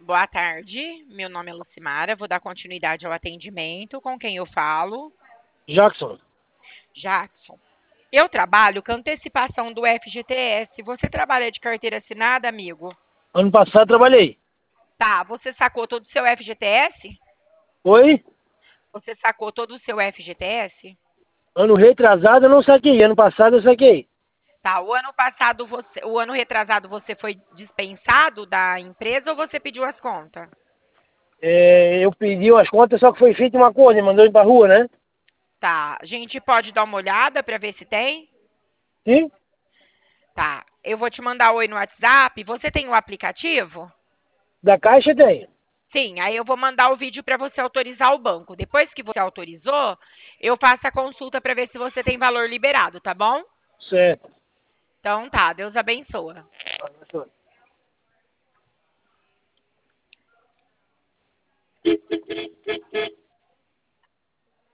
Boa tarde, meu nome é Lucimara, vou dar continuidade ao atendimento. Com quem eu falo? Jackson, Jackson. Eu trabalho com antecipação do FGTS. Você trabalha de carteira assinada, amigo? ano passado trabalhei. Tá, você sacou todo o seu FGTS? Oi? Você sacou todo o seu FGTS? Ano retrasado eu não saquei, ano passado eu saquei. Tá, o ano retrasado você foi dispensado da empresa ou você pediu as contas? Eu pedi as contas, só que foi feita uma coisa, mandou ir pra rua, né? Tá, a gente pode dar uma olhada para ver se tem? Sim? Tá, eu vou te mandar oi no WhatsApp. Você tem o aplicativo? Da Caixa tem. Sim, aí eu vou mandar o vídeo para você autorizar o banco. Depois que você autorizou, eu faço a consulta para ver se você tem valor liberado, tá bom? Certo. Então tá, Deus abençoa.